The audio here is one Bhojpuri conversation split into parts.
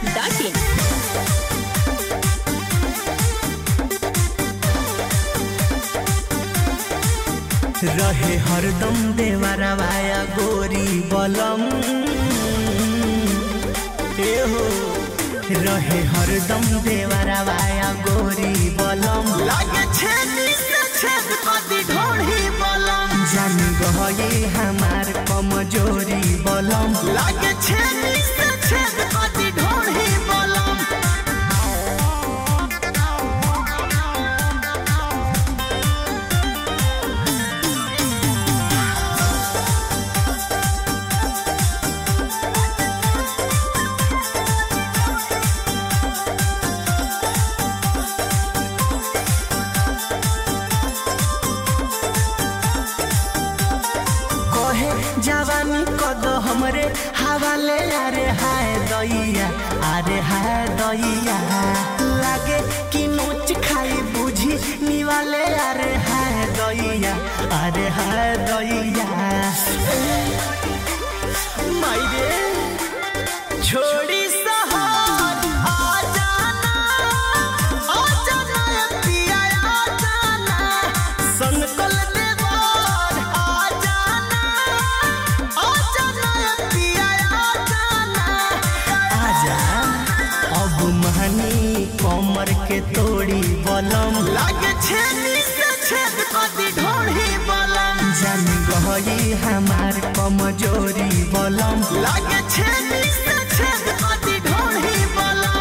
dabangweb.in। रहे हरदम देवरवाया गोरी बलम हो रहे हरदम देवरवाया गोरी बलम लागे छेनी से छेद कदी ढोढ़ी बलम जान गए हमार कमजोरी बलम लागे छेनी से छेद कदी ढोढ़ी बलम जवानी कद हमरे हवाले अरे हाय दैया अरे हाय दैया लागे कि नोच खाई बुझी निवाले अरे हाय दैया अरे हाय दैया मायरे छोड़ी सहर आ जाना पिया आ जाना संकल देवर आ जाना पिया आ जाना आजा अब महनी कमर के तोड़ी बलम लागे छेनी से छेद कदी ढोढ़ी बलम जान गई हमार कमजोरी बलम लागे छेनी से छेद कदी ढोढ़ी बलम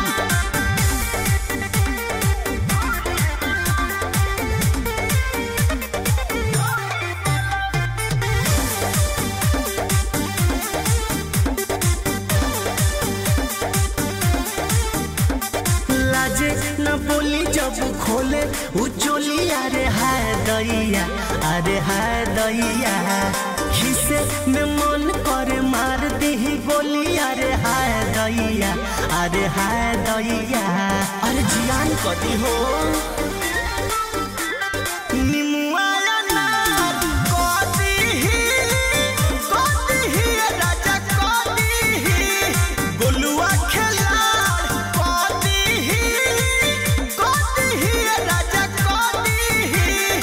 लाजे न बोली जब खोले उचोली अरे हाय दैया अरे हाय दैया खिसे में मन करे मार दी गोली अरे हाय दैया अरे हाय दैया अरे जियान कदी हो निमुआ अनार कदी ही राजा कदी ही गोलुआ खेलार कदी ही राजा कदी ही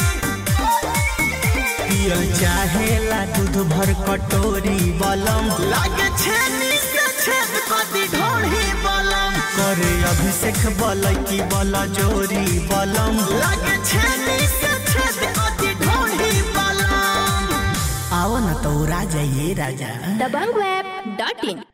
पियल चाहेला दूध भर कटोरी बलम लागे छेनी से छेद कदी ढोढ़ी बलम करे अभिषेक बल की बल जोरी बलम लागे छेनी से छेद कदी ढोढ़ी बलम आओ न तो राजा ये राजा dabangweb.in।